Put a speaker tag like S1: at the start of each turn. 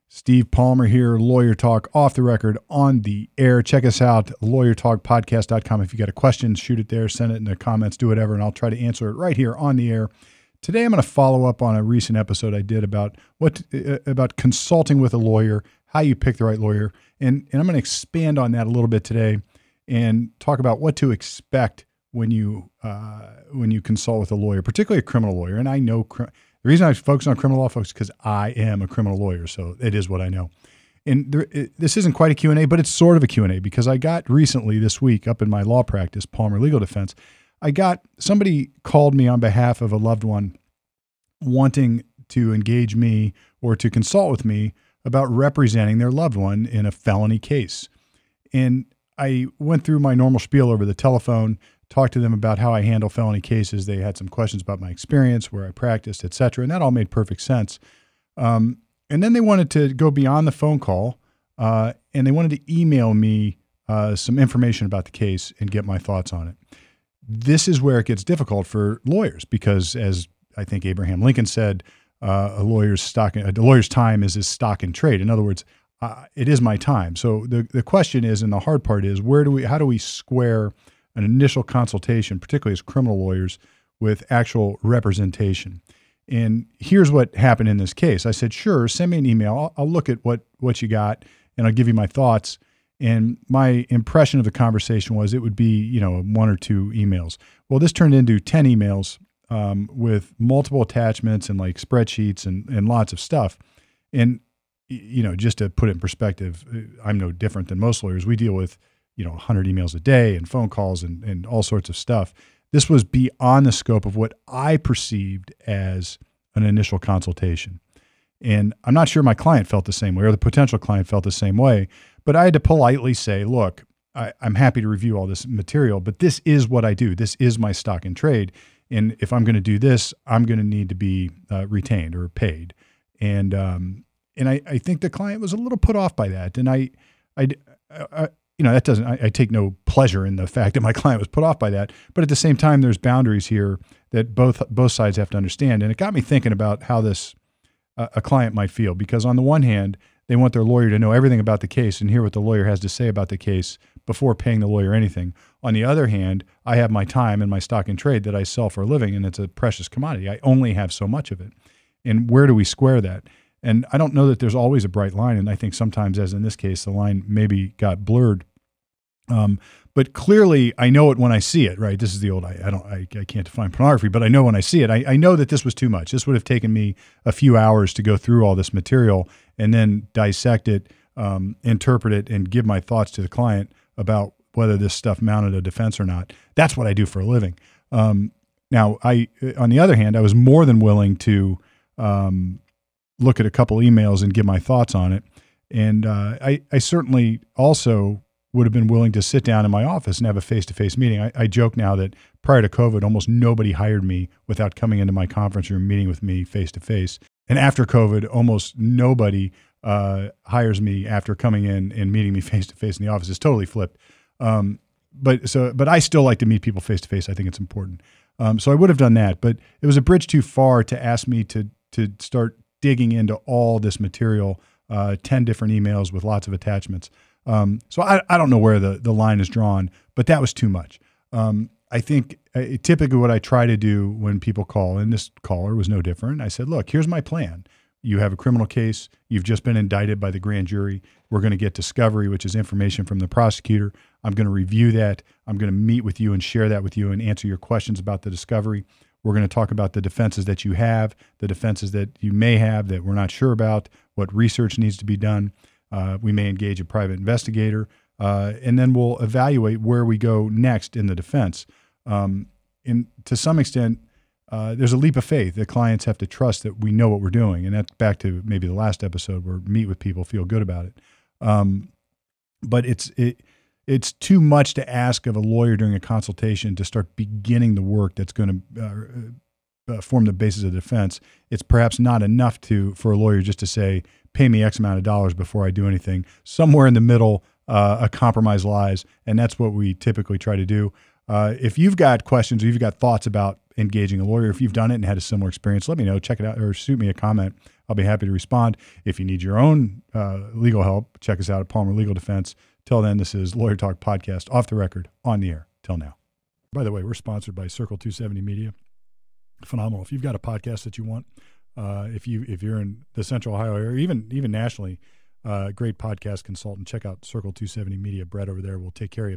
S1: Steve Palmer here, Lawyer Talk off the record, on the air. Check us out, lawyertalkpodcast.com. If you got a question, shoot it there, send it in the comments, do whatever, and I'll try to answer it right here on the air. Today, I'm going to follow up on a recent episode I did about consulting with a lawyer, how you pick the right lawyer, and I'm going to expand on that a little bit today and talk about what to expect when you consult with a lawyer, particularly a criminal lawyer. And I know the reason I focus on criminal law, folks, is because I am a criminal lawyer, so it is what I know. And this isn't quite a Q&A, but it's sort of a Q&A because I got recently this week up in my law practice, Palmer Legal Defense, somebody called me on behalf of a loved one wanting to engage me or to consult with me about representing their loved one in a felony case. And I went through my normal spiel over the telephone, talked to them about how I handle felony cases. They had some questions about my experience, where I practiced, et cetera, and that all made perfect sense. And then they wanted to go beyond the phone call, and they wanted to email me some information about the case and get my thoughts on it. This is where it gets difficult for lawyers because, as I think Abraham Lincoln said, a lawyer's time is his stock in trade. In other words, it is my time. So the question is, and the hard part is, how do we square an initial consultation, particularly as criminal lawyers, with actual representation? And here's what happened in this case. I said, sure, send me an email. I'll look at what you got, and I'll give you my thoughts. And my impression of the conversation was it would be, 1 or 2 emails. Well, this turned into 10 emails with multiple attachments and like spreadsheets and lots of stuff. And, just to put it in perspective, I'm no different than most lawyers. We deal with, 100 emails a day and phone calls and all sorts of stuff. This was beyond the scope of what I perceived as an initial consultation. And I'm not sure my client felt the same way or the potential client felt the same way, but I had to politely say, look, I'm happy to review all this material, but this is what I do. This is my stock in trade. And if I'm going to do this, I'm going to need to be retained or paid. And I think the client was a little put off by that. And I take no pleasure in the fact that my client was put off by that. But at the same time, there's boundaries here that both sides have to understand. And it got me thinking about how a client might feel, because on the one hand, they want their lawyer to know everything about the case and hear what the lawyer has to say about the case before paying the lawyer anything. On the other hand, I have my time and my stock in trade that I sell for a living, and it's a precious commodity. I only have so much of it. And where do we square that? And I don't know that there's always a bright line, and I think sometimes, as in this case, the line maybe got blurred. But clearly, I know it when I see it, right? This is the old, I can't define pornography, but I know when I see it. I know that this was too much. This would have taken me a few hours to go through all this material and then dissect it, interpret it, and give my thoughts to the client about whether this stuff mounted a defense or not. That's what I do for a living. Now, on the other hand, I was more than willing to look at a couple emails and give my thoughts on it. And I certainly also would have been willing to sit down in my office and have a face-to-face meeting. I joke now that prior to COVID, almost nobody hired me without coming into my conference room, meeting with me face-to-face. And after COVID, almost nobody hires me after coming in and meeting me face-to-face in the office. It's totally flipped. But I still like to meet people face-to-face. I think it's important. So I would have done that, but it was a bridge too far to ask me to start digging into all this material, 10 different emails with lots of attachments. So I don't know where the line is drawn, but that was too much. I think typically what I try to do when people call, and this caller was no different, I said, look, here's my plan. You have a criminal case. You've just been indicted by the grand jury. We're going to get discovery, which is information from the prosecutor. I'm going to review that. I'm going to meet with you and share that with you and answer your questions about the discovery. We're going to talk about the defenses that you have, the defenses that you may have that we're not sure about, what research needs to be done. We may engage a private investigator, and then we'll evaluate where we go next in the defense. And to some extent, there's a leap of faith that clients have to trust that we know what we're doing. And that's back to maybe the last episode where meet with people, feel good about it. But it's too much to ask of a lawyer during a consultation to start beginning the work that's going to form the basis of the defense. It's perhaps not enough for a lawyer just to say, pay me X amount of dollars before I do anything. Somewhere in the middle, a compromise lies, and that's what we typically try to do. If you've got questions or you've got thoughts about engaging a lawyer, if you've done it and had a similar experience, let me know. Check it out or shoot me a comment I'll be happy to respond. If you need your own legal help, check us out at Palmer Legal Defense. Till then, this is Lawyer Talk Podcast, off the record, on the air. Till now. By the way, we're sponsored by Circle 270 Media. Phenomenal. If you've got a podcast that you want, if you're in the Central Ohio area, even nationally, great podcast consultant, check out Circle 270 Media. Brett over there will take care of you.